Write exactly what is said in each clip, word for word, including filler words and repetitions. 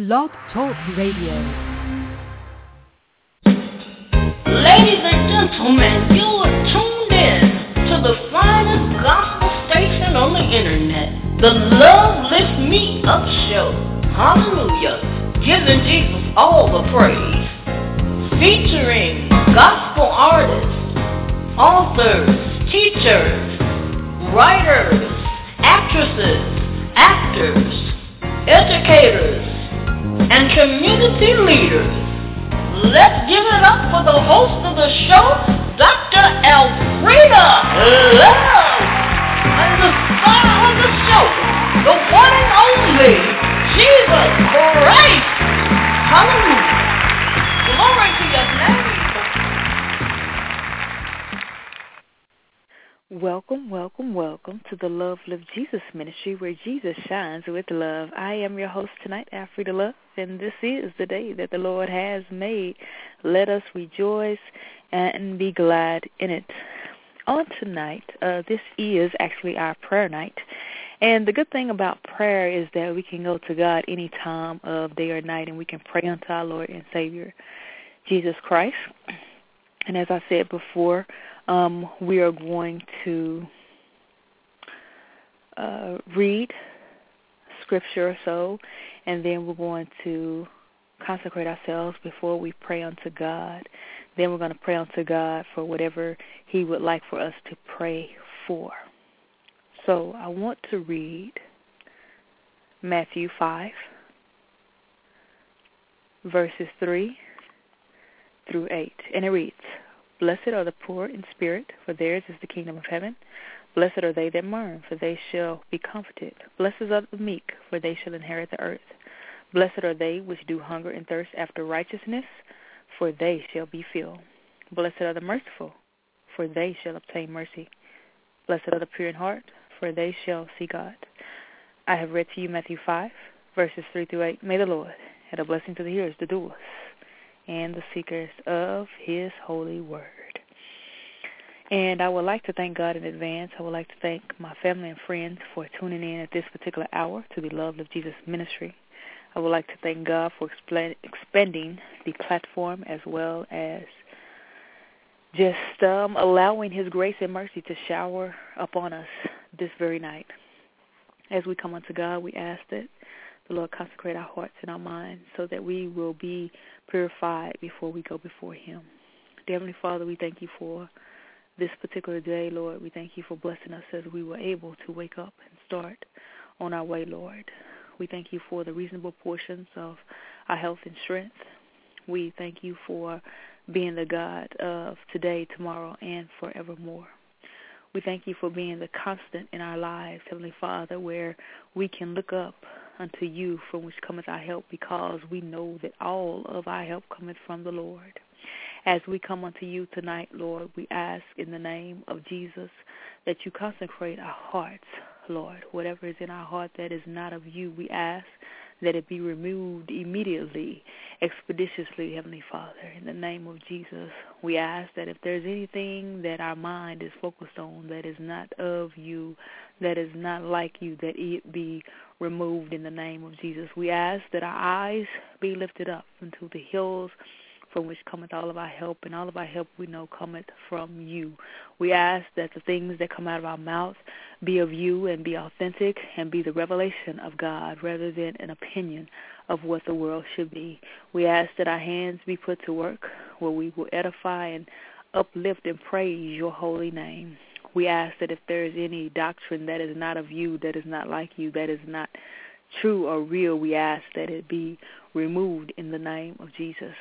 Blog Talk Radio. Ladies and gentlemen, you are tuned in to the finest gospel station on the internet, the Love Lift Me Up Show. Hallelujah. Giving Jesus all the praise. Featuring gospel artists, authors, teachers, writers, actresses, actors, educators, and community leaders. Let's give it up for the host of the show, Doctor Elfrida Love, and the star of the show, the one and only Jesus Christ. Hallelujah. Glory to your name. Welcome, welcome, welcome to the Love Live Jesus Ministry, where Jesus shines with love. I am your host tonight, Elfrida Love, and this is the day that the Lord has made. Let us rejoice and be glad in it. On tonight, uh, this is actually our prayer night, and the good thing about prayer is that we can go to God any time of day or night, and we can pray unto our Lord and Savior, Jesus Christ. And as I said before, Um, we are going to uh, read scripture or so, and then we're going to consecrate ourselves before we pray unto God. Then we're going to pray unto God for whatever he would like for us to pray for. So I want to read Matthew five, verses three through eight, and it reads, "Blessed are the poor in spirit, for theirs is the kingdom of heaven. Blessed are they that mourn, for they shall be comforted. Blessed are the meek, for they shall inherit the earth. Blessed are they which do hunger and thirst after righteousness, for they shall be filled. Blessed are the merciful, for they shall obtain mercy. Blessed are the pure in heart, for they shall see God." I have read to you Matthew five, verses three through eight. May the Lord add a blessing to the hearers, the doers, and the seekers of his holy word. And I would like to thank God in advance. I would like to thank my family and friends for tuning in at this particular hour to the Love of Jesus Ministry. I would like to thank God for expl- expanding the platform, as well as just um, allowing his grace and mercy to shower upon us this very night. As we come unto God, we ask that the Lord consecrate our hearts and our minds so that we will be purified before we go before him. Dear Heavenly Father, we thank you for this particular day, Lord. We thank you for blessing us as we were able to wake up and start on our way, Lord. We thank you for the reasonable portions of our health and strength. We thank you for being the God of today, tomorrow, and forevermore. We thank you for being the constant in our lives, Heavenly Father, where we can look up unto you, from which cometh our help, because we know that all of our help cometh from the Lord. As we come unto you tonight, Lord, we ask in the name of Jesus that you consecrate our hearts, Lord. Whatever is in our heart that is not of you, we ask that it be removed immediately, expeditiously, Heavenly Father. In the name of Jesus, we ask that if there's anything that our mind is focused on that is not of you, that is not like you, that it be removed in the name of Jesus. We ask that our eyes be lifted up into the hills from which cometh all of our help, and all of our help we know cometh from you. We ask that the things that come out of our mouth be of you and be authentic and be the revelation of God rather than an opinion of what the world should be. We ask that our hands be put to work where we will edify and uplift and praise your holy name. We ask that if there is any doctrine that is not of you, that is not like you, that is not true or real, we ask that it be removed in the name of Jesus.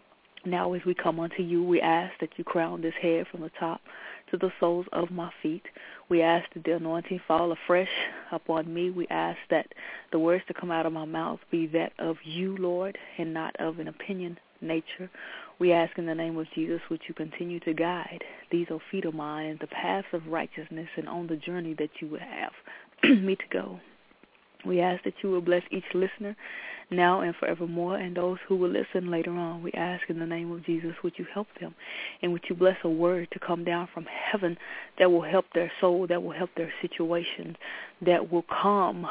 Now as we come unto you, we ask that you crown this head from the top to the soles of my feet. We ask that the anointing fall afresh upon me. We ask that the words to come out of my mouth be that of you, Lord, and not of an opinion nature. We ask in the name of Jesus, would you continue to guide these O feet of mine in the paths of righteousness and on the journey that you would have me to go. We ask that you will bless each listener now and forevermore, and those who will listen later on. We ask in the name of Jesus, would you help them, and would you bless a word to come down from heaven that will help their soul, that will help their situations, that will calm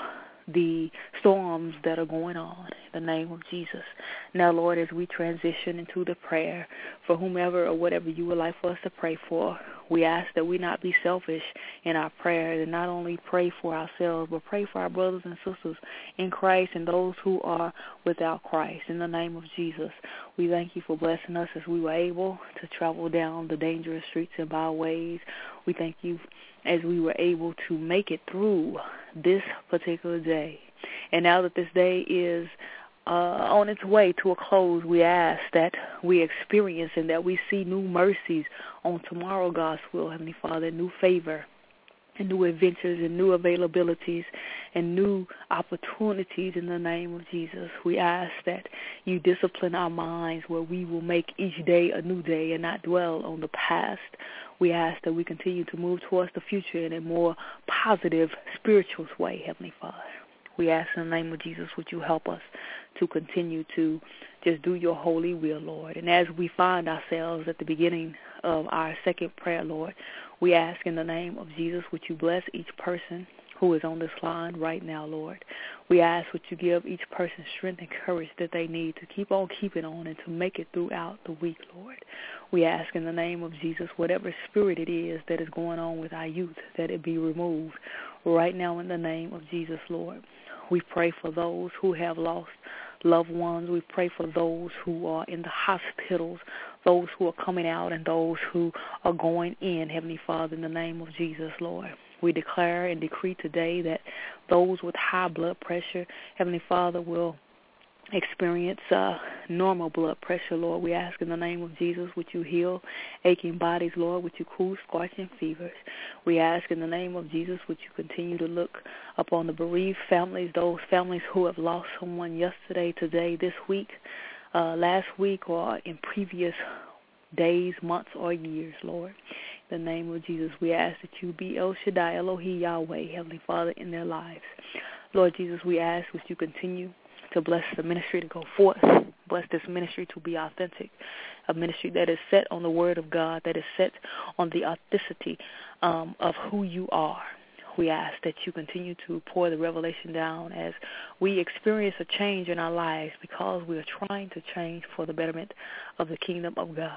the storms that are going on in the name of Jesus. Now, Lord, as we transition into the prayer for whomever or whatever you would like for us to pray for, we ask that we not be selfish in our prayers and not only pray for ourselves, but pray for our brothers and sisters in Christ and those who are without Christ. In the name of Jesus, we thank you for blessing us as we were able to travel down the dangerous streets and byways. We thank you as we were able to make it through this particular day. And now that this day is uh, on its way to a close, we ask that we experience and that we see new mercies on tomorrow, God's will, Heavenly Father, new favor and new adventures and new availabilities and new opportunities in the name of Jesus. We ask that you discipline our minds where we will make each day a new day and not dwell on the past. We ask that we continue to move towards the future in a more positive, spiritual way, Heavenly Father. We ask in the name of Jesus, would you help us to continue to just do your holy will, Lord. And as we find ourselves at the beginning of our second prayer, Lord, we ask in the name of Jesus, would you bless each person who is on this line right now, Lord. We ask would you give each person strength and courage that they need to keep on keeping on and to make it throughout the week, Lord. We ask in the name of Jesus, whatever spirit it is that is going on with our youth, that it be removed right now in the name of Jesus, Lord. We pray for those who have lost loved ones. We pray for those who are in the hospitals, those who are coming out, and those who are going in, Heavenly Father, in the name of Jesus, Lord. We declare and decree today that those with high blood pressure, Heavenly Father, will experience uh, normal blood pressure, Lord. We ask in the name of Jesus, would you heal aching bodies, Lord? Would you cool scorching fevers? We ask in the name of Jesus, would you continue to look upon the bereaved families, those families who have lost someone yesterday, today, this week, uh, last week, or in previous days, months, or years, Lord. In the name of Jesus, we ask that you be El Shaddai, Elohi, Yahweh, Heavenly Father, in their lives. Lord Jesus, we ask that you continue to bless the ministry to go forth. Bless this ministry to be authentic, a ministry that is set on the word of God, that is set on the authenticity um, of who you are. We ask that you continue to pour the revelation down as we experience a change in our lives because we are trying to change for the betterment of the kingdom of God.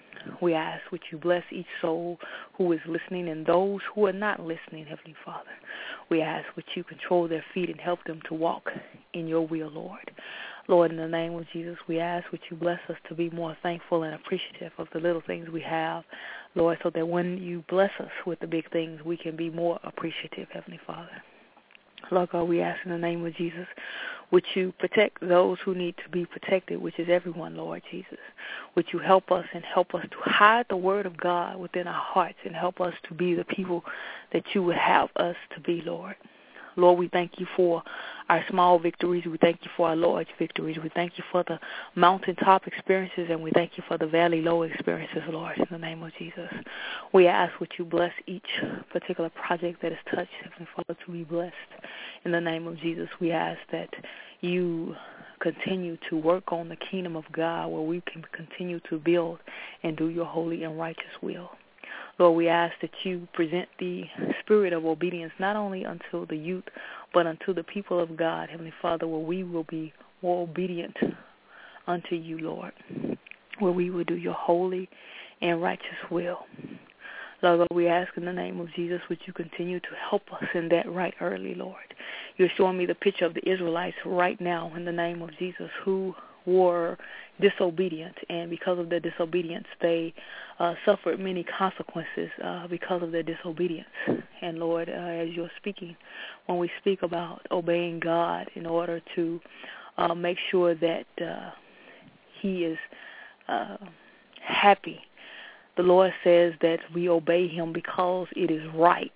We ask would you bless each soul who is listening and those who are not listening, Heavenly Father. We ask would you control their feet and help them to walk in your will, Lord. Lord, in the name of Jesus, we ask would you bless us to be more thankful and appreciative of the little things we have, Lord, so that when you bless us with the big things, we can be more appreciative, Heavenly Father. Lord God, we ask in the name of Jesus, would you protect those who need to be protected, which is everyone, Lord Jesus. Would you help us and help us to hide the word of God within our hearts and help us to be the people that you would have us to be, Lord. Lord, we thank you for our small victories. We thank you for our large victories. We thank you for the mountaintop experiences, and we thank you for the valley low experiences, Lord, in the name of Jesus. We ask would you bless each particular project that is touched, Heavenly Father, to be blessed. In the name of Jesus, we ask that you continue to work on the kingdom of God where we can continue to build and do your holy and righteous will. Lord, we ask that you present the spirit of obedience not only unto the youth, but unto the people of God, Heavenly Father, where we will be more obedient unto you, Lord, where we will do your holy and righteous will. Lord, we ask in the name of Jesus, would you continue to help us in that right early, Lord. You're showing me the picture of the Israelites right now in the name of Jesus who were disobedient, and because of their disobedience, they uh, suffered many consequences uh, because of their disobedience. And Lord, uh, as you're speaking, when we speak about obeying God in order to uh, make sure that uh, he is uh, happy, the Lord says that we obey him because it is right.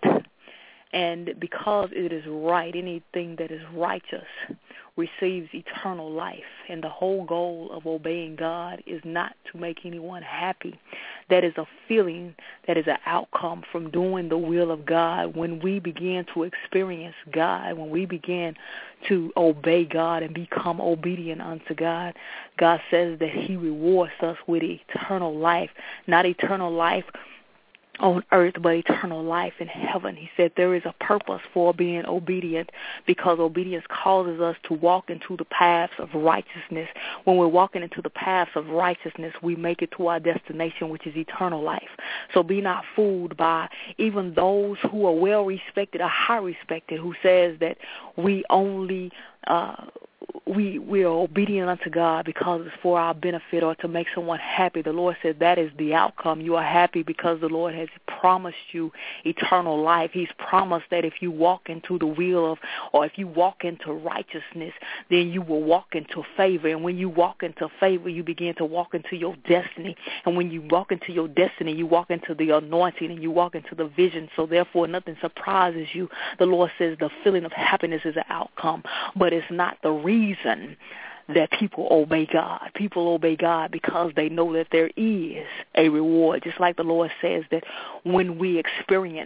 And because it is right, anything that is righteous receives eternal life. And the whole goal of obeying God is not to make anyone happy. That is a feeling, that is an outcome from doing the will of God. When we begin to experience God, when we begin to obey God and become obedient unto God, God says that he rewards us with eternal life, not eternal life on earth, but eternal life in heaven. He said there is a purpose for being obedient, because obedience causes us to walk into the paths of righteousness. When we're walking into the paths of righteousness, we make it to our destination, which is eternal life. So be not fooled by even those who are well respected or high respected, who says that we only uh, we we are obedient unto God because it's for our benefit or to make someone happy. The Lord said that is the outcome. You are happy because the Lord has promised you eternal life. He's promised that if you walk into the will of, or if you walk into righteousness, then you will walk into favor. And when you walk into favor, you begin to walk into your destiny. And when you walk into your destiny, you walk into the anointing and you walk into the vision. So therefore, nothing surprises you. The Lord says the feeling of happiness is an outcome, but it's not the reason that people obey God. People obey God because they know that there is a reward. Just like the Lord says that when we experience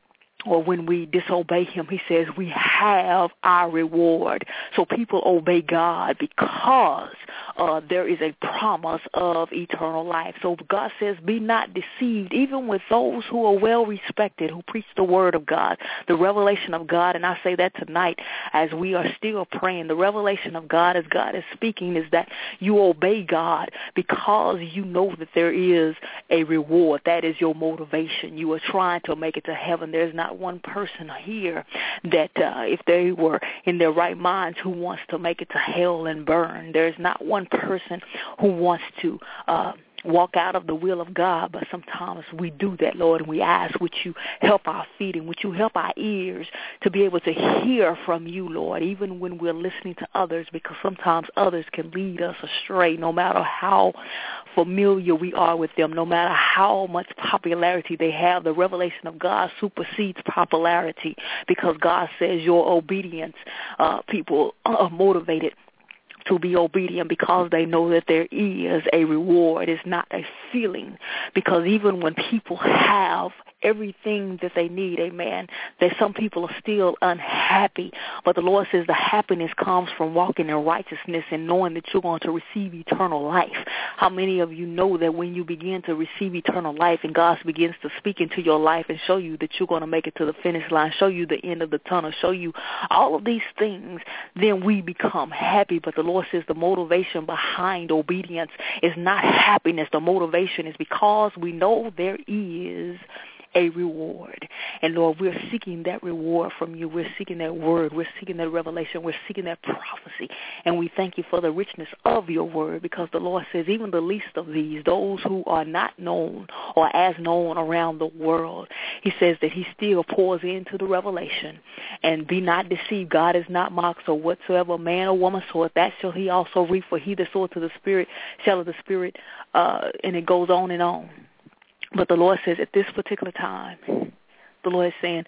or when we disobey him, he says we have our reward. So people obey God because uh, there is a promise of eternal life. So God says, be not deceived, even with those who are well respected, who preach the word of God, the revelation of God. And I say that tonight as we are still praying. The revelation of God, as God is speaking, is that you obey God because you know that there is a reward. That is your motivation. You are trying to make it to heaven. There's not one person here that uh, if they were in their right minds who wants to make it to hell and burn. There's not one person who wants to uh, walk out of the will of God, but sometimes we do that, Lord, and we ask, would you help our feet and would you help our ears to be able to hear from you, Lord, even when we're listening to others, because sometimes others can lead us astray, no matter how familiar we are with them, no matter how much popularity they have. The revelation of God supersedes popularity, because God says your obedience, uh, people are motivated to be obedient because they know that there is a reward. It's not a feeling, because even when people have everything that they need, amen, that some people are still unhappy. But the Lord says the happiness comes from walking in righteousness and knowing that you're going to receive eternal life. How many of you know that when you begin to receive eternal life and God begins to speak into your life and show you that you're going to make it to the finish line, show you the end of the tunnel, show you all of these things, then we become happy. But the Lord says the motivation behind obedience is not happiness. The motivation is because we know there is a reward. And Lord, we're seeking that reward from you. We're seeking that word. We're seeking that revelation. We're seeking that prophecy. And we thank you for the richness of your word, because the Lord says even the least of these, those who are not known or as known around the world, he says that he still pours into the revelation. And be not deceived. God is not mocked. So whatsoever man or woman soweth, that shall he also reap. For he that soweth to the Spirit shall of the Spirit, uh, and it goes on and on. But the Lord says at this particular time, the Lord is saying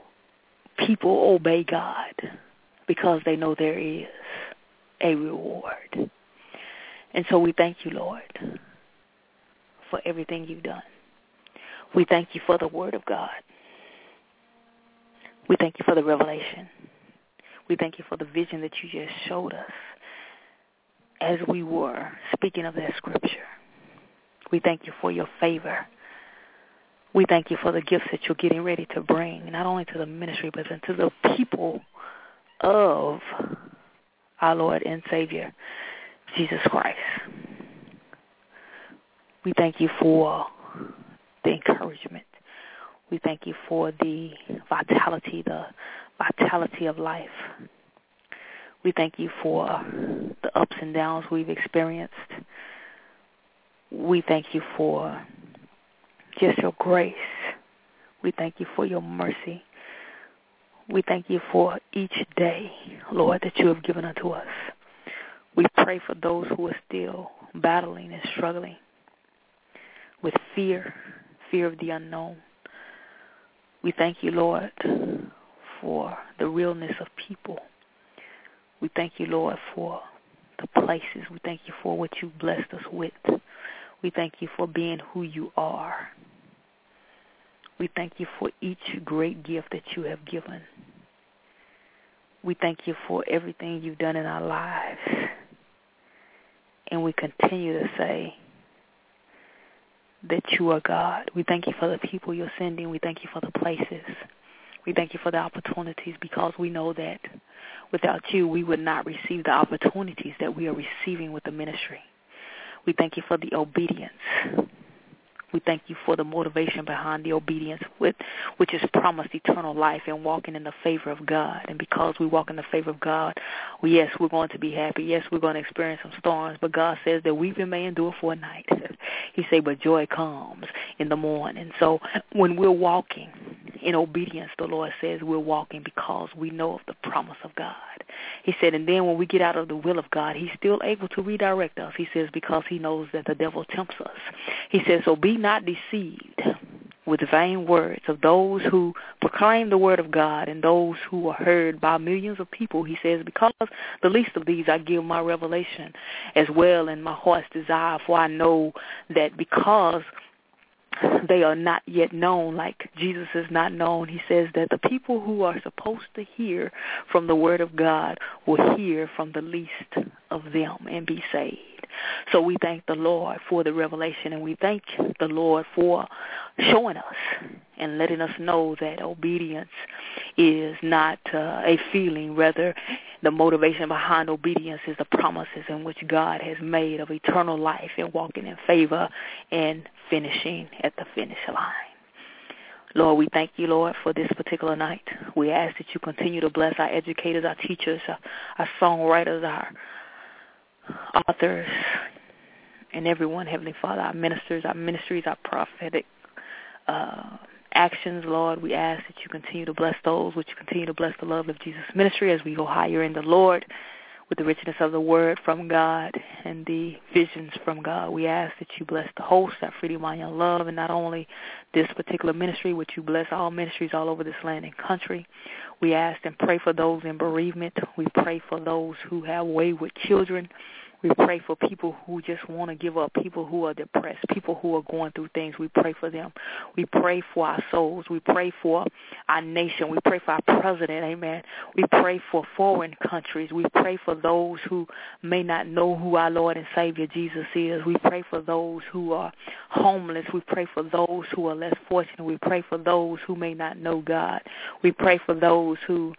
people obey God because they know there is a reward. And so we thank you, Lord, for everything you've done. We thank you for the word of God. We thank you for the revelation. We thank you for the vision that you just showed us as we were speaking of that scripture. We thank you for your favor. We thank you for the gifts that you're getting ready to bring, not only to the ministry, but to the people of our Lord and Savior, Jesus Christ. We thank you for the encouragement. We thank you for the vitality, the vitality of life. We thank you for the ups and downs we've experienced. We thank you for just your grace. We thank you for your mercy. We thank you for each day, Lord, that you have given unto us. We pray for those who are still battling and struggling with fear, fear of the unknown. We thank you, Lord, for the realness of people. We thank you, Lord, for the places. We thank you for what you've blessed us with. We thank you for being who you are. We thank you for each great gift that you have given. We thank you for everything you've done in our lives. And we continue to say that you are God. We thank you for the people you're sending. We thank you for the places. We thank you for the opportunities, because we know that without you, we would not receive the opportunities that we are receiving with the ministry. We thank you for the obedience. We thank you for the motivation behind the obedience, with, which is promised eternal life and walking in the favor of God. And because we walk in the favor of God, well, yes, we're going to be happy. Yes, we're going to experience some storms. But God says that weeping may endure for a night. He said, but joy comes in the morning. So when we're walking in obedience, the Lord says we're walking because we know of the promise of God. He said, and then when we get out of the will of God, he's still able to redirect us. He says, because he knows that the devil tempts us. He says, so be not deceived with vain words of those who proclaim the word of God and those who are heard by millions of people. He says, because the least of these I give my revelation as well and my heart's desire, for I know that because they are not yet known, like Jesus is not known, he says that the people who are supposed to hear from the word of God will hear from the least of them and be saved. So we thank the Lord for the revelation, and we thank the Lord for showing us and letting us know that obedience is not uh, a feeling. Rather, the motivation behind obedience is the promises in which God has made of eternal life and walking in favor and finishing at the finish line. Lord, we thank you, Lord, for this particular night. We ask that you continue to bless our educators, our teachers, our, our songwriters, our authors, and everyone, Heavenly Father, our ministers, our ministries, our prophetic uh, actions, Lord. We ask that you continue to bless those, which you continue to bless the love of Jesus ministry as we go higher in the Lord with the richness of the word from God and the visions from God. We ask that you bless the host, our Freedom Mind Young Love, and not only this particular ministry, but you bless all ministries all over this land and country. We ask and pray for those in bereavement. We pray for those who have wayward children. We pray for people who just want to give up, people who are depressed, people who are going through things. We pray for them. We pray for our souls. We pray for our nation. We pray for our president, amen. We pray for foreign countries. We pray for those who may not know who our Lord and Savior Jesus is. We pray for those who are homeless. We pray for those who are less fortunate. We pray for those who may not know God. We pray for those who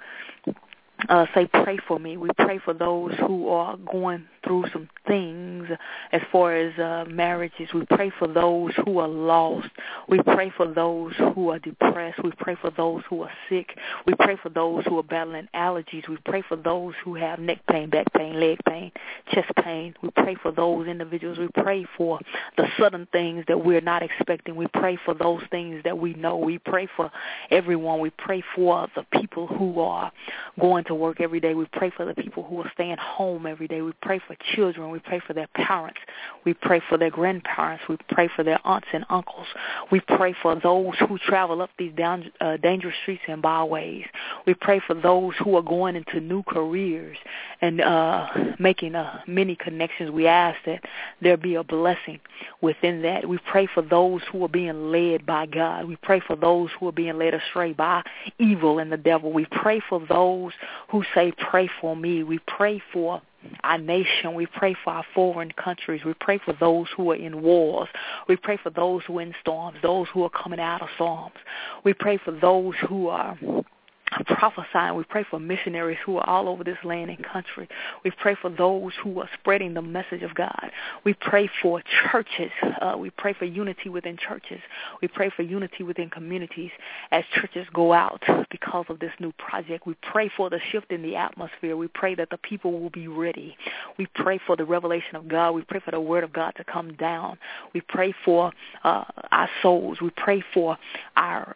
Uh, say, pray for me. We pray for those who are going through some things as far as uh, marriages. We pray for those who are lost. We pray for those who are depressed. We pray for those who are sick. We pray for those who are battling allergies. We pray for those who have neck pain, back pain, leg pain, chest pain. We pray for those individuals. We pray for the sudden things that we're not expecting. We pray for those things that we know. We pray for everyone. We pray for the people who are going to work every day. We pray for the people who are staying home every day. We pray for children. We pray for their parents. We pray for their grandparents. We pray for their aunts and uncles. We pray for those who travel up these down, uh, dangerous streets and byways. We pray for those who are going into new careers and uh, making uh, many connections. We ask that there be a blessing within that. We pray for those who are being led by God. We pray for those who are being led astray by evil and the devil. We pray for those who say, pray for me. We pray for our nation. We pray for our foreign countries. We pray for those who are in wars. We pray for those who are in storms, those who are coming out of storms. We pray for those who are prophesying. We pray for missionaries who are all over this land and country. We pray for those who are spreading the message of God. We pray for churches. Uh, we pray for unity within churches. We pray for unity within communities as churches go out because of this new project. We pray for the shift in the atmosphere. We pray that the people will be ready. We pray for the revelation of God. We pray for the word of God to come down. We pray for uh, our souls. We pray for our,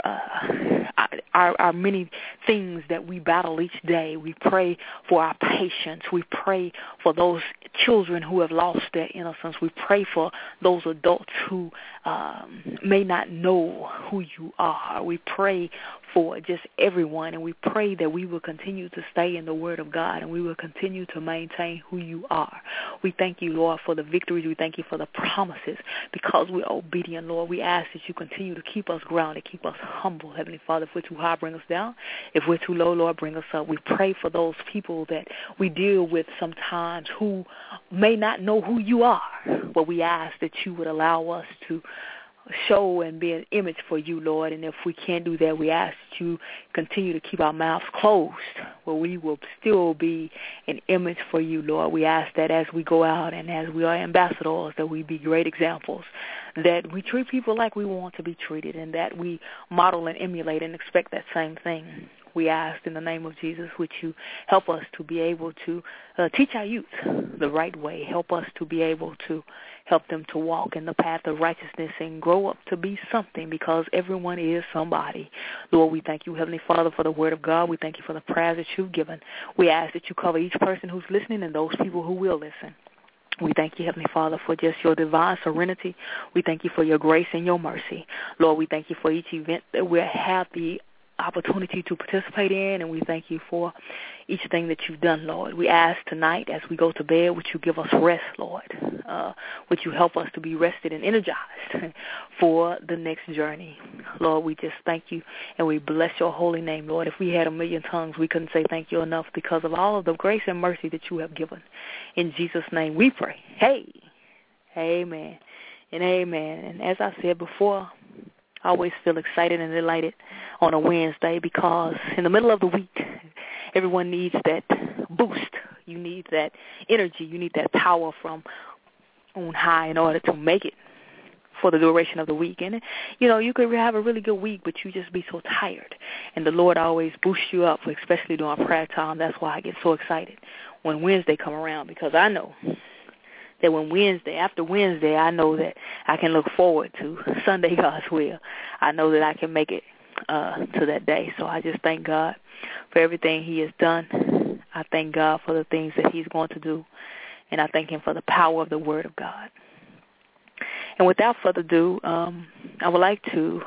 uh, our, our many things that we battle each day. We pray for our patience. We pray for those children who have lost their innocence. We pray for those adults who um, may not know who you are. We pray for just everyone, and we pray that we will continue to stay in the Word of God, and we will continue to maintain who you are. We thank you, Lord, for the victories. We thank you for the promises because we're obedient, Lord. We ask that you continue to keep us grounded, keep us humble, Heavenly Father. If we're too high, bring us down. If we're too low, Lord, bring us up. We pray for those people that we deal with sometimes who may not know who you are, but we ask that you would allow us to show and be an image for you, Lord. And if we can't do that, we ask that you continue to keep our mouths closed, where we will still be an image for you, Lord. We ask that as we go out and as we are ambassadors, that we be great examples, that we treat people like we want to be treated, and that we model and emulate and expect that same thing. We ask in the name of Jesus, would you help us to be able to uh, teach our youth the right way, help us to be able to help them to walk in the path of righteousness and grow up to be something, because everyone is somebody. Lord, we thank you, Heavenly Father, for the word of God. We thank you for the prayers that you've given. We ask that you cover each person who's listening and those people who will listen. We thank you, Heavenly Father, for just your divine serenity. We thank you for your grace and your mercy. Lord, we thank you for each event that we'll have the opportunity to participate in, and we thank you for each thing that you've done, Lord. We ask tonight as we go to bed, would you give us rest, Lord? Uh, would you help us to be rested and energized for the next journey? Lord, we just thank you, and we bless your holy name, Lord. If we had a million tongues, we couldn't say thank you enough because of all of the grace and mercy that you have given. In Jesus' name we pray. Hey, amen and amen. And as I said before, I always feel excited and delighted on a Wednesday, because in the middle of the week, everyone needs that boost. You need that energy. You need that power from on high in order to make it for the duration of the week. And, you know, you could have a really good week, but you just be so tired. And the Lord always boosts you up, especially during prayer time. That's why I get so excited when Wednesday come around, because I know that when Wednesday, after Wednesday, I know that I can look forward to Sunday, God's will. I know that I can make it uh, to that day. So I just thank God for everything he has done. I thank God for the things that he's going to do. And I thank him for the power of the word of God. And without further ado, um, I would like to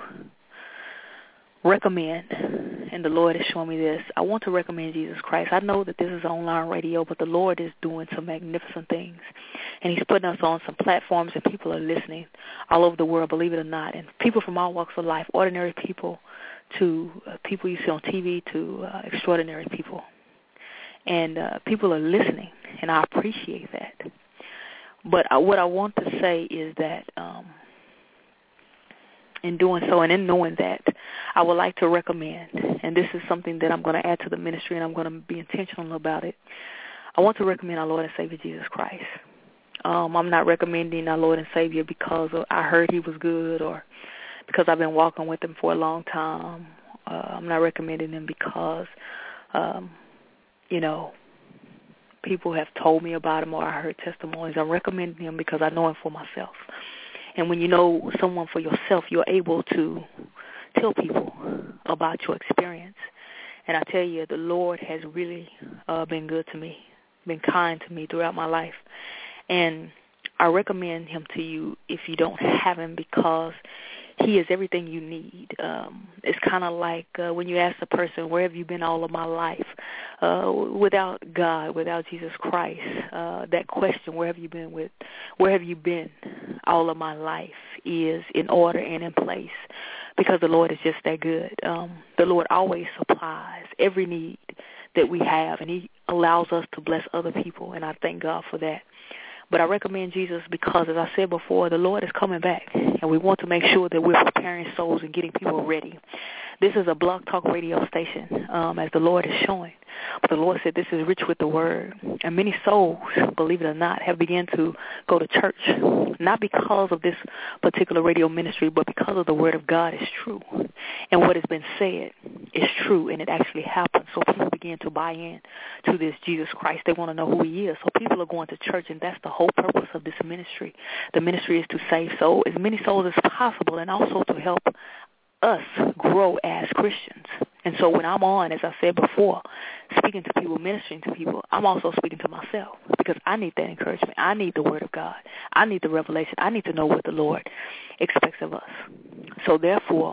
recommend, and the Lord has shown me this, I want to recommend Jesus Christ. I know that this is online radio, but the Lord is doing some magnificent things. And he's putting us on some platforms, and people are listening all over the world, believe it or not. And people from all walks of life, ordinary people to uh, people you see on T V to uh, extraordinary people. And uh, people are listening, and I appreciate that. But I, what I want to say is that um, in doing so and in knowing that, I would like to recommend, and this is something that I'm going to add to the ministry, and I'm going to be intentional about it. I want to recommend our Lord and Savior Jesus Christ. Um, I'm not recommending our Lord and Savior because of, I heard he was good, or because I've been walking with him for a long time. Uh, I'm not recommending him because, um, you know, people have told me about him or I heard testimonies. I'm recommending him because I know him for myself. And when you know someone for yourself, you're able to tell people about your experience. And I tell you, the Lord has really uh, been good to me, been kind to me throughout my life. And I recommend him to you if you don't have him, because he is everything you need. Um, it's kind of like uh, when you ask a person, where have you been all of my life? Uh, without God, without Jesus Christ, uh, that question, where have you been with, where have you been all of my life, is in order and in place, because the Lord is just that good. Um, the Lord always supplies every need that we have, and he allows us to bless other people, and I thank God for that. But I recommend Jesus because, as I said before, the Lord is coming back, and we want to make sure that we're preparing souls and getting people ready. This is a Blog Talk radio station, um, as the Lord is showing. But the Lord said this is rich with the word. And many souls, believe it or not, have begun to go to church, not because of this particular radio ministry, but because of the word of God is true. And what has been said is true, and it actually happened. So people begin to buy in to this Jesus Christ. They want to know who he is. So people are going to church, and that's the whole purpose of this ministry. The ministry is to save souls, as many souls as possible, and also to help us grow as Christians. And so when I'm on, as I said before, speaking to people, ministering to people, I'm also speaking to myself, because I need that encouragement. I need the word of God. I need the revelation. I need to know what the Lord expects of us. So therefore,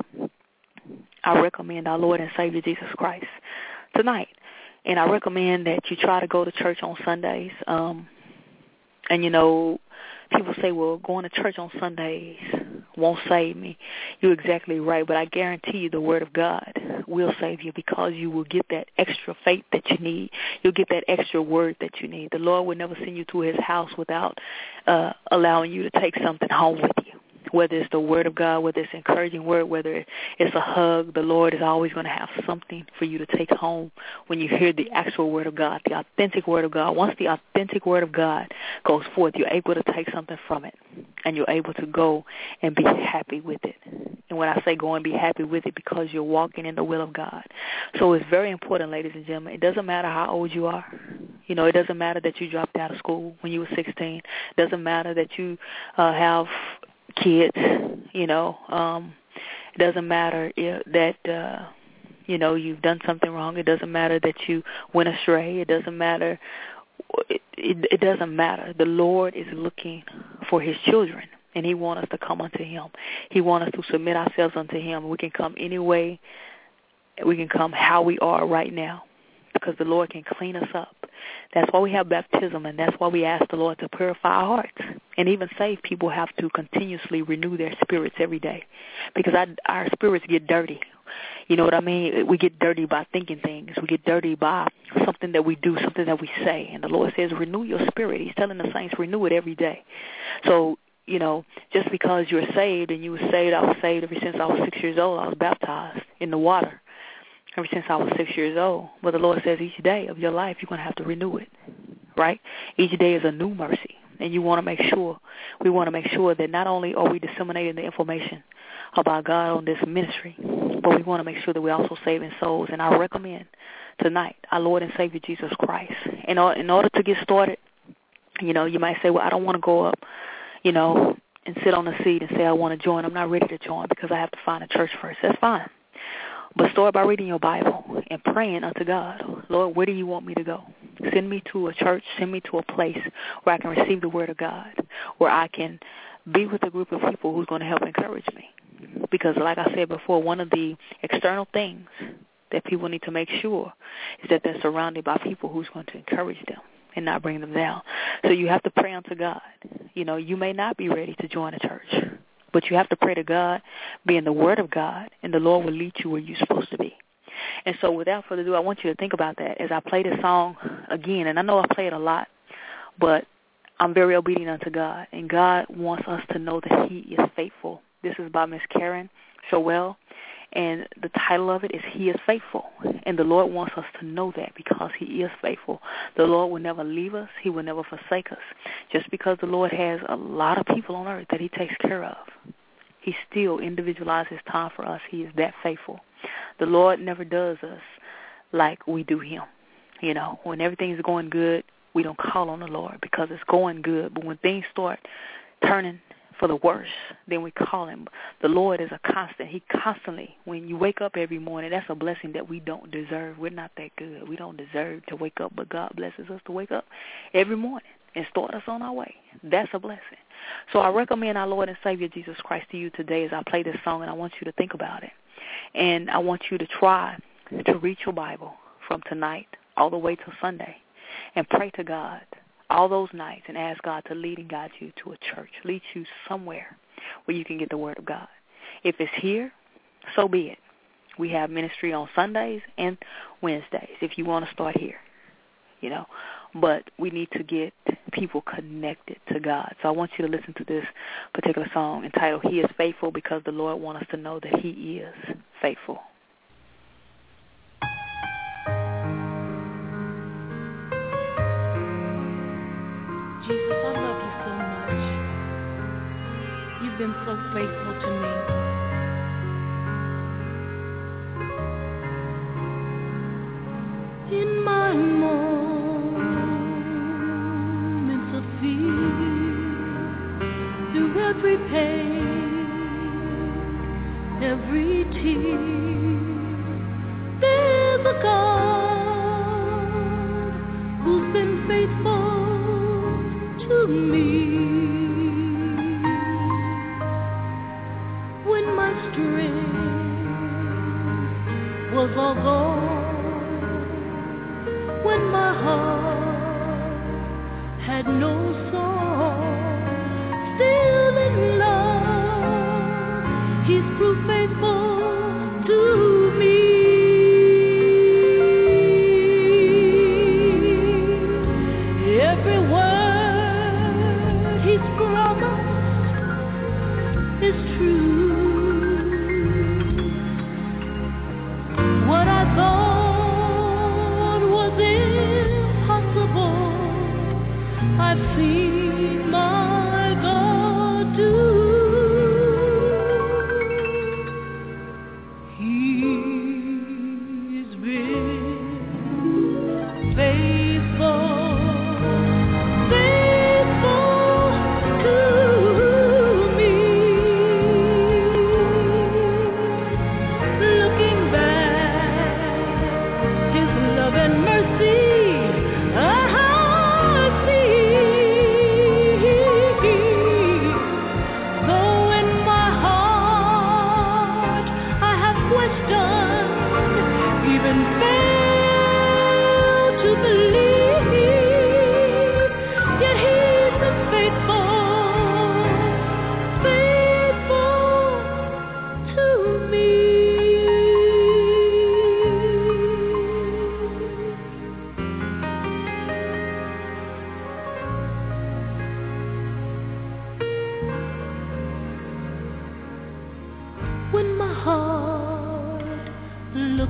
I recommend our Lord and Savior Jesus Christ tonight. And I recommend that you try to go to church on Sundays. Um, and, you know, people say, well, going to church on Sundays won't save me. You're exactly right, but I guarantee you the word of God will save you, because you will get that extra faith that you need. You'll get that extra word that you need. The Lord will never send you to his house without uh, allowing you to take something home with you. whether it's the word of God, whether it's encouraging word, whether it's a hug, the Lord is always going to have something for you to take home when you hear the actual word of God, the authentic word of God. Once the authentic word of God goes forth, you're able to take something from it, and you're able to go and be happy with it. And when I say go and be happy with it, because you're walking in the will of God. So it's very important, ladies and gentlemen. It doesn't matter how old you are. You know, it doesn't matter that you dropped out of school when you were sixteen. It doesn't matter that you uh, have kids, you know. Um, it doesn't matter if that, uh, you know, you've done something wrong. It doesn't matter that you went astray. It doesn't matter. It, it, it doesn't matter. The Lord is looking for his children, and he wants us to come unto him. He wants us to submit ourselves unto him. We can come any way. We can come how we are right now, because the Lord can clean us up. That's why we have baptism, and that's why we ask the Lord to purify our hearts. And even saved people have to continuously renew their spirits every day, because our, our spirits get dirty. You know what I mean? We get dirty by thinking things. We get dirty by something that we do, something that we say. And the Lord says, renew your spirit. He's telling the saints, renew it every day. So, you know, just because you're saved, and you were saved, I was saved ever since I was six years old. I was baptized in the water ever since I was six years old. But the Lord says each day of your life, you're going to have to renew it, right? Each day is a new mercy. And you want to make sure, we want to make sure that not only are we disseminating the information about God on this ministry, but we want to make sure that we're also saving souls. And I recommend tonight our Lord and Savior Jesus Christ. In, in order to get started, you know, you might say, well, I don't want to go up, you know, and sit on the seat and say I want to join. I'm not ready to join because I have to find a church first. That's fine. But start by reading your Bible and praying unto God. Lord, where do you want me to go? Send me to a church. Send me to a place where I can receive the word of God, where I can be with a group of people who's going to help encourage me. Because like I said before, one of the external things that people need to make sure is that they're surrounded by people who's going to encourage them and not bring them down. So you have to pray unto God. You know, you may not be ready to join a church, but you have to pray to God, be in the word of God, and the Lord will lead you where you're supposed to be. And so without further ado, I want you to think about that as I play this song again. And I know I play it a lot, but I'm very obedient unto God. And God wants us to know that he is faithful. This is by Miss Karen Showell, and the title of it is He is Faithful. And the Lord wants us to know that because he is faithful. The Lord will never leave us. He will never forsake us. Just because the Lord has a lot of people on earth that he takes care of, he still individualizes time for us. He is that faithful. The Lord never does us like we do him. You know, when everything's going good, we don't call on the Lord because it's going good. But when things start turning for the worse, then we call him. The Lord is a constant. He constantly, when you wake up every morning, that's a blessing that we don't deserve. We're not that good. We don't deserve to wake up, but God blesses us to wake up every morning and start us on our way. That's a blessing. So I recommend our Lord and Savior Jesus Christ to you today as I play this song, and I want you to think about it. And I want you to try to read your Bible from tonight all the way till Sunday and pray to God all those nights and ask God to lead and guide you to a church, lead you somewhere where you can get the word of God. If it's here, so be it. We have ministry on Sundays and Wednesdays if you want to start here, you know. But we need to get people connected to God. So I want you to listen to this particular song entitled He is Faithful, because the Lord wants us to know that he is faithful. Jesus, I love you so much. You've been so faithful to me. In my moments of fear, through every pain, every tear, there's a God who's been faithful to me. When my strength was all gone, when my heart had no song, still in love, he's proved faithful to me. Every word he's promised is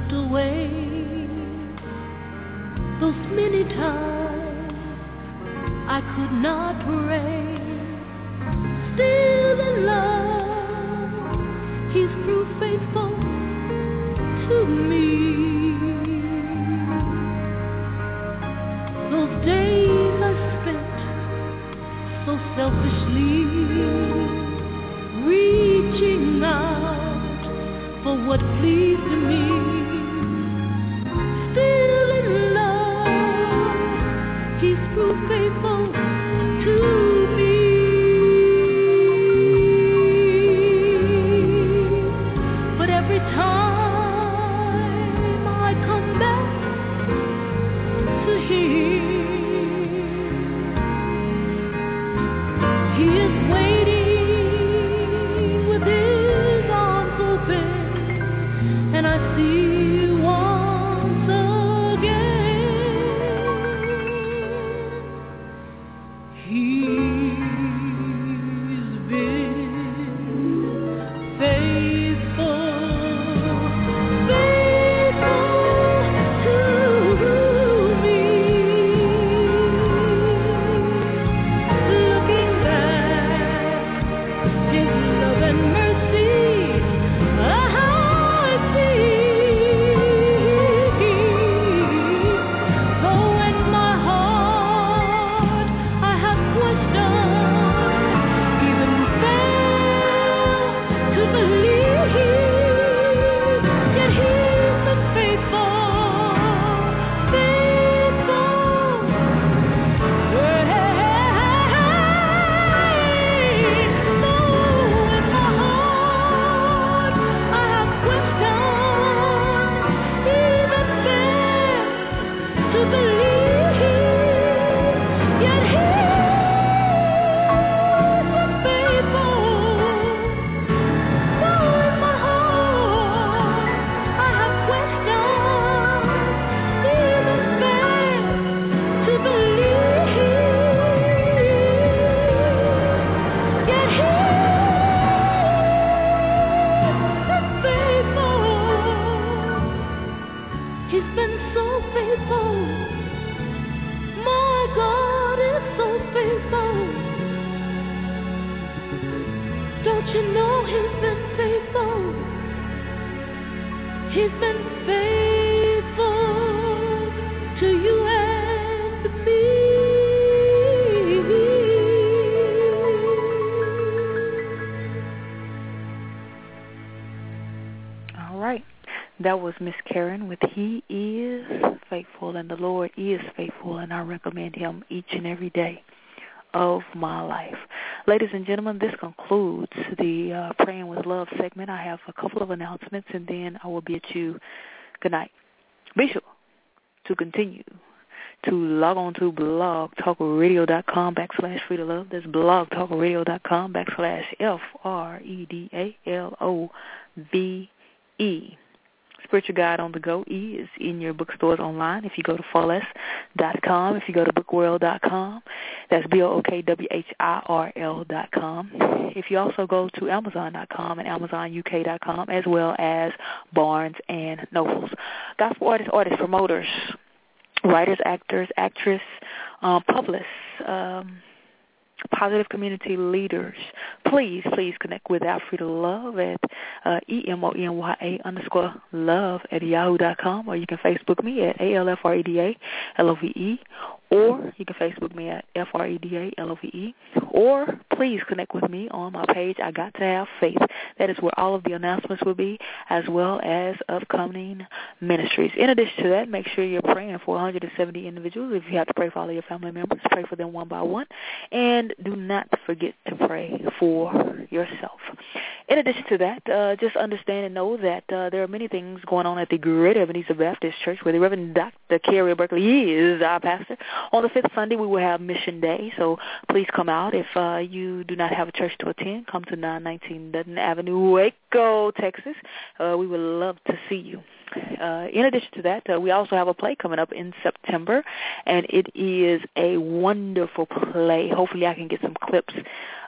looked away, those many times I could not pray, still in love, he's proved faithful to me. Those days I spent so selfishly, reaching out for what pleased me, still in love, he's proved faithful to me. But every time I come back to him, he is waiting with his arms open, and I see once again he's been faithful, faithful to me. Looking back, his love and mercy I see. Though in my heart I have questioned, even failed to believe, yet he's been faithful, faithful. Though in my heart I have questioned, even failed to believe, yet he's been faithful. Though in my heart I have questioned, even failed to believe, yet he's been faithful. He's been so faithful. My God is so faithful. Don't you know he's been faithful? He's been faithful to you and me. All right. That was Miss Karen with He Is Faithful, and the Lord is faithful, and I recommend him each and every day of my life. Ladies and gentlemen, this concludes the uh, Praying with Love segment. I have a couple of announcements, and then I will bid you good night. Be sure to continue to log on to blogtalkradio.com backslash free to love. That's blogtalkradio.com backslash F R E D A L O V E. Spiritual Guide on the Go, E, is in your bookstores online. If you go to far less dot com, if you go to book world dot com, that's B O O K W H I R L dot com. If you also go to amazon dot com and amazon U K dot com, as well as Barnes and Nobles. Gospel artists, artists, promoters, writers, actors, actress, um, publicists, um, positive community leaders, please, please connect with Alfreda Love at uh, E M O N Y A underscore love at yahoo dot com, or you can Facebook me at A L F R E D A L O V E, or you can Facebook me at F R E D A L O V E, or please connect with me on my page, I Got to Have Faith. That is where all of the announcements will be, as well as upcoming ministries. In addition to that, make sure you're praying for one hundred seventy individuals. If you have to pray for all of your family members, pray for them one by one. And do not forget to pray for yourself. In addition to that, uh, just understand and know that uh, there are many things going on at the Great Ebenezer Baptist Church, where the Reverend Doctor Carrie Berkeley is our pastor. On the fifth Sunday, we will have Mission Day, so please come out. If uh, you do not have a church to attend, come to nine nineteen Dutton Avenue, Waco, Texas. Uh, we would love to see you. Uh, in addition to that, uh, we also have a play coming up in September, and it is a wonderful play. Hopefully I can get some clips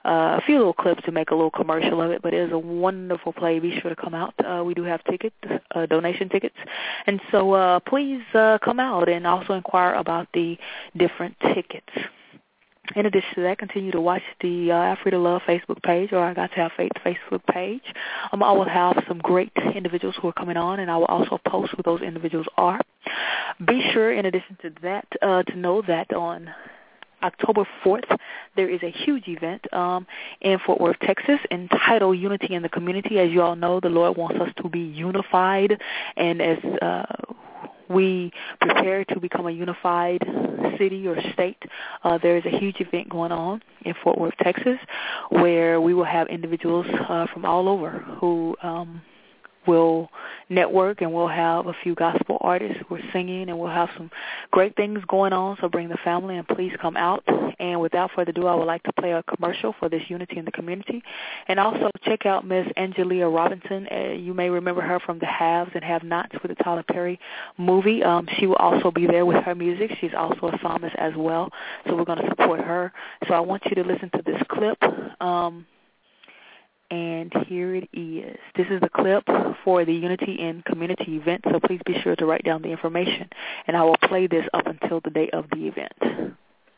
uh, a few little clips to make a little commercial of it, but it is a wonderful play. Be sure to come out. Uh, we do have tickets, uh, donation tickets, and so uh, please uh, come out and also inquire about the different tickets. In addition to that, continue to watch the uh, Afree to Love Facebook page or I Got to Have Faith Facebook page. Um, I will have some great individuals who are coming on, and I will also post who those individuals are. Be sure, in addition to that, uh, to know that on October fourth, there is a huge event um, in Fort Worth, Texas, entitled Unity in the Community. As you all know, the Lord wants us to be unified, and as uh, we prepare to become a unified city or state, uh, there is a huge event going on in Fort Worth, Texas, where we will have individuals uh, from all over who um, will network, and we'll have a few gospel artists who are singing, and we'll have some great things going on, so bring the family and please come out. And without further ado, I would like to play a commercial for this Unity in the Community. And also check out Miss Angelia Robinson. Uh, you may remember her from the Haves and Have-Nots with the Tyler Perry movie. Um, she will also be there with her music. She's also a psalmist as well, so we're going to support her. So I want you to listen to this clip. Um, And here it is. This is the clip for the Unity in Community event, so please be sure to write down the information. And I will play this up until the day of the event.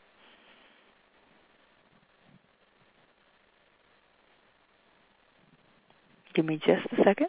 Give me just a second.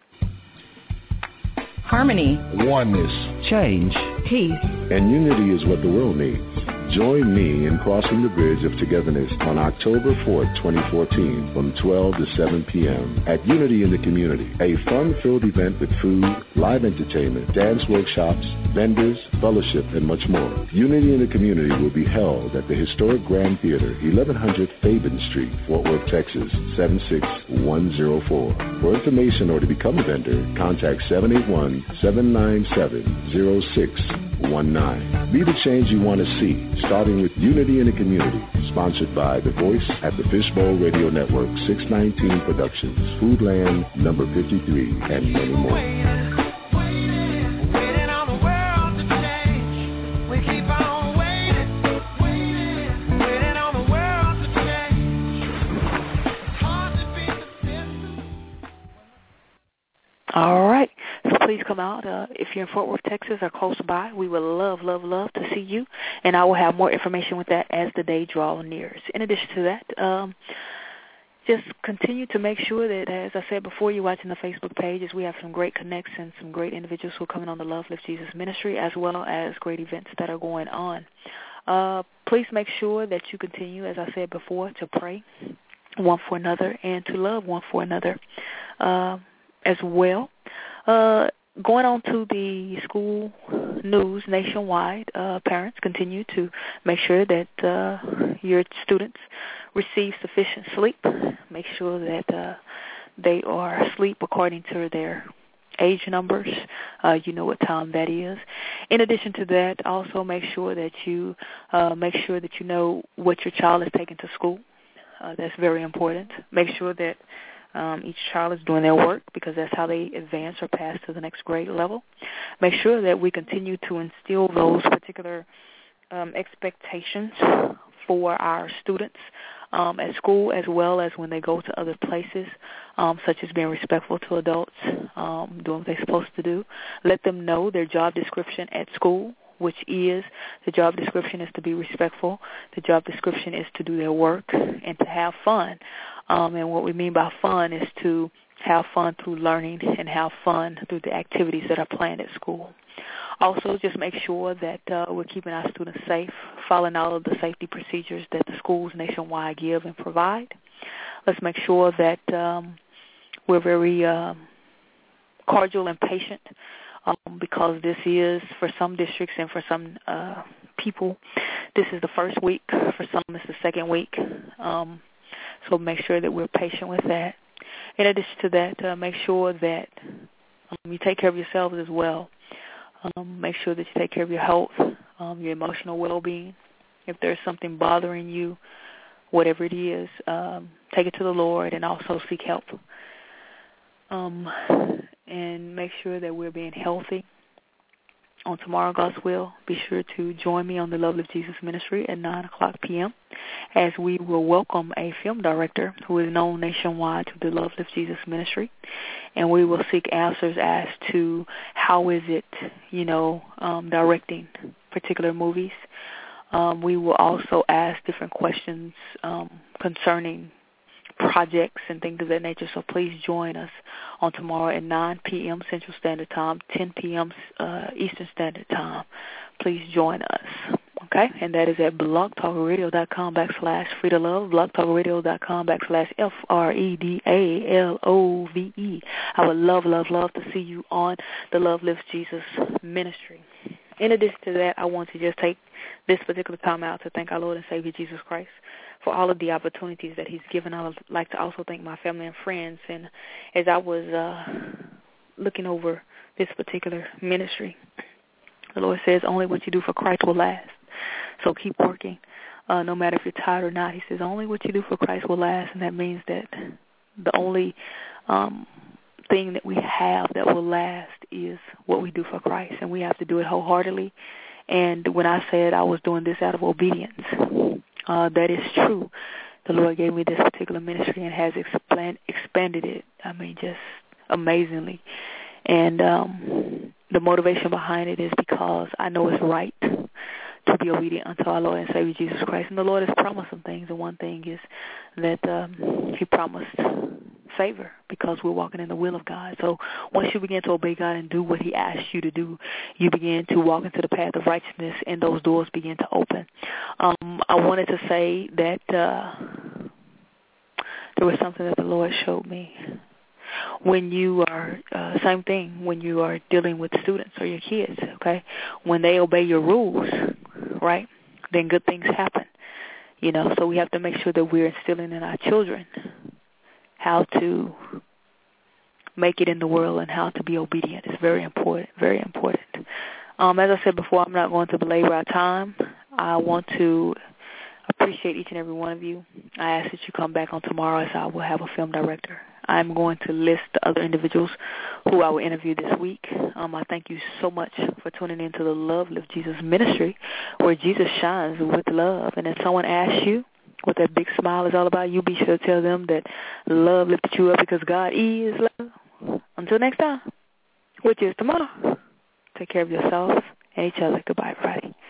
Harmony, oneness, change, peace, and unity is what the world needs. Join me in crossing the bridge of togetherness on October fourth, twenty fourteen, from twelve to seven p.m. at Unity in the Community, a fun-filled event with food, live entertainment, dance workshops, vendors, fellowship, and much more. Unity in the Community will be held at the historic Grand Theater, eleven hundred Fabian Street, Fort Worth, Texas, seven six one zero four. For information or to become a vendor, contact seven eight one, seven nine seven, zero six one nine. Be the change you want to see, starting with Unity in the Community, sponsored by The Voice at the Fishbowl Radio Network, six nineteen Productions, Foodland, number fifty-three, and many more. All right, so please come out. Uh, if you're in Fort Worth, Texas, or close by, we would love, love, love to see you, and I will have more information with that as the day draws near. In addition to that, um, just continue to make sure that, as I said before, you're watching the Facebook pages. We have some great connects and some great individuals who are coming on the Love Lift Jesus ministry, as well as great events that are going on. Uh, please make sure that you continue, as I said before, to pray one for another and to love one for another. Uh, as well. Uh, going on to the school news nationwide, uh, parents continue to make sure that uh, your students receive sufficient sleep. Make sure that uh, they are asleep according to their age numbers. Uh, you know what time that is. In addition to that, also make sure that you uh, make sure that you know what your child is taking to school. Uh, that's very important. Make sure that Um, each child is doing their work, because that's how they advance or pass to the next grade level. Make sure that we continue to instill those particular um, expectations for our students um, at school, as well as when they go to other places, um, such as being respectful to adults, um, doing what they're supposed to do. Let them know their job description at school, which is the job description is to be respectful. The job description is to do their work and to have fun. Um, and what we mean by fun is to have fun through learning and have fun through the activities that are planned at school. Also, just make sure that uh, we're keeping our students safe, following all of the safety procedures that the schools nationwide give and provide. Let's make sure that um, we're very um, cordial and patient, um, because this is, for some districts and for some uh, people, this is the first week. For some, it's the second week. Um, so make sure that we're patient with that. In addition to that, uh, make sure that um, you take care of yourselves as well. Um, make sure that you take care of your health, um, your emotional well-being. If there's something bothering you, whatever it is, um, take it to the Lord and also seek help. Um, and make sure that we're being healthy. on tomorrow, God's will, be sure to join me on the Love Lift Jesus Ministry at nine o'clock p.m. as we will welcome a film director who is known nationwide to the Love Lift Jesus Ministry, and we will seek answers as to how is it, you know, um, directing particular movies. Um, we will also ask different questions um, concerning projects and things of that nature. So please join us on tomorrow at nine p.m. Central Standard Time, ten p.m. Uh, Eastern Standard Time. Please join us. Okay? And that is at blogtalkradio.com backslash free to love, blogtalkradio.com backslash F R E D A L O V E. I would love, love, love to see you on the Love Lift Jesus Ministry. In addition to that, I want to just take this particular time out to thank our Lord and Savior Jesus Christ for all of the opportunities that he's given. I would like to also thank my family and friends. And as I was uh, looking over this particular ministry, the Lord says only what you do for Christ will last. So keep working, uh, no matter if you're tired or not. He says only what you do for Christ will last, and that means that the only um, thing that we have that will last is what we do for Christ, and we have to do it wholeheartedly. And when I said I was doing this out of obedience, uh, that is true. The Lord gave me this particular ministry and has expand, expanded it, I mean, just amazingly. And um, the motivation behind it is because I know it's right to be obedient unto our Lord and Savior Jesus Christ. And the Lord has promised some things, and one thing is that um, he promised favor because we're walking in the will of God. So once you begin to obey God and do what he asks you to do, you begin to walk into the path of righteousness, and those doors begin to open. Um, I wanted to say that uh, there was something that the Lord showed me. When you are, uh, same thing, when you are dealing with students or your kids, okay, when they obey your rules, right, then good things happen, you know, so we have to make sure that we're instilling in our children how to make it in the world and how to be obedient. It's very important, very important. Um, as I said before, I'm not going to belabor our time. I want to appreciate each and every one of you. I ask that you come back on tomorrow as I will have a film director. I'm going to list the other individuals who I will interview this week. Um, I thank you so much for tuning into the Love Lift Jesus Ministry, where Jesus shines with love. And if someone asks you what that big smile is all about, you be sure to tell them that love lifted you up because God is love. Until next time, which is tomorrow, take care of yourself and each other. Goodbye, everybody.